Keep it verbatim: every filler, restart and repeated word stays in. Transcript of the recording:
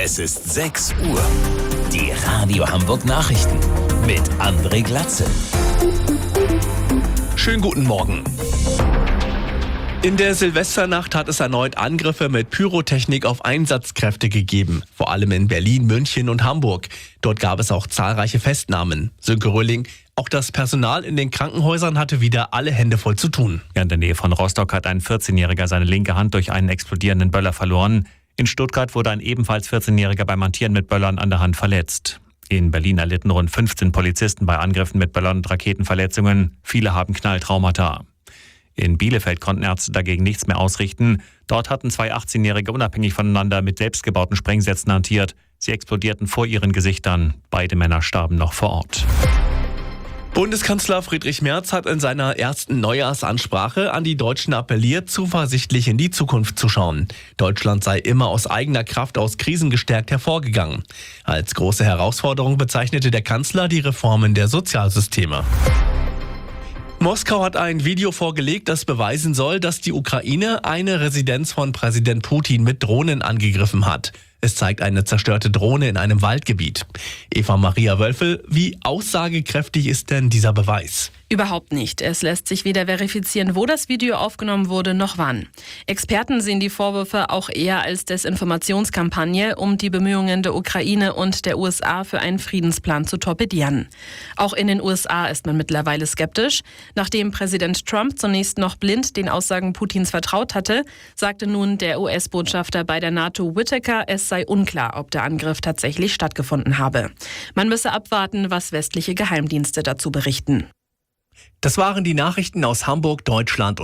Es ist sechs Uhr. Die Radio Hamburg Nachrichten mit André Glatzel. Schönen guten Morgen. In der Silvesternacht hat es erneut Angriffe mit Pyrotechnik auf Einsatzkräfte gegeben. Vor allem in Berlin, München und Hamburg. Dort gab es auch zahlreiche Festnahmen. Sönke Röhling, auch das Personal in den Krankenhäusern hatte wieder alle Hände voll zu tun. Ja, in der Nähe von Rostock hat ein vierzehnjähriger seine linke Hand durch einen explodierenden Böller verloren. In Stuttgart wurde ein ebenfalls vierzehnjähriger beim Hantieren mit Böllern an der Hand verletzt. In Berlin erlitten rund fünfzehn Polizisten bei Angriffen mit Böllern und Raketenverletzungen. Viele haben Knalltraumata. In Bielefeld konnten Ärzte dagegen nichts mehr ausrichten. Dort hatten zwei achtzehnjährige unabhängig voneinander mit selbstgebauten Sprengsätzen hantiert. Sie explodierten vor ihren Gesichtern. Beide Männer starben noch vor Ort. Bundeskanzler Friedrich Merz hat in seiner ersten Neujahrsansprache an die Deutschen appelliert, zuversichtlich in die Zukunft zu schauen. Deutschland sei immer aus eigener Kraft aus Krisen gestärkt hervorgegangen. Als große Herausforderung bezeichnete der Kanzler die Reformen der Sozialsysteme. Moskau hat ein Video vorgelegt, das beweisen soll, dass die Ukraine eine Residenz von Präsident Putin mit Drohnen angegriffen hat. Es zeigt eine zerstörte Drohne in einem Waldgebiet. Eva Maria Wölfel, wie aussagekräftig ist denn dieser Beweis? Überhaupt nicht. Es lässt sich weder verifizieren, wo das Video aufgenommen wurde, noch wann. Experten sehen die Vorwürfe auch eher als Desinformationskampagne, um die Bemühungen der Ukraine und der U S A für einen Friedensplan zu torpedieren. Auch in den U S A ist man mittlerweile skeptisch. Nachdem Präsident Trump zunächst noch blind den Aussagen Putins vertraut hatte, sagte nun der U S-Botschafter bei der NATO Whitaker, es sei unklar, ob der Angriff tatsächlich stattgefunden habe. Man müsse abwarten, was westliche Geheimdienste dazu berichten. Das waren die Nachrichten aus Hamburg, Deutschland und